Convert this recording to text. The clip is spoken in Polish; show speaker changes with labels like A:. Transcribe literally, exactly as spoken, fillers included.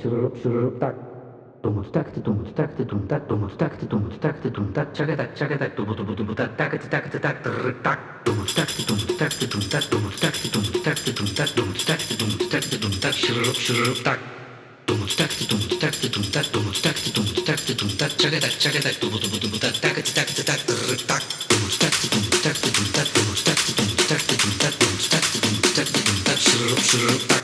A: şururup şururup tak. Dumut tak dumut tak dum tak dumut tak dumut tak dum tak çagadak çagadak dubu dubu dubu tak tak tak tak tak tırık tak. Dumut tak dumut tak dum tak dumut tak dumut tak dum tak dumut tak dumut tak dum tak şururup şururup tak. Dumut tak dumut tak dum tak dumut tak dumut tak dum tak çagadak çagadak dubu dubu dubu tak tak tak tak tırık tak. Dumut tak dumut tak dum tak dumut tak dumut tak dum tak dumut tak dumut tak dum tak şururup şururup tak.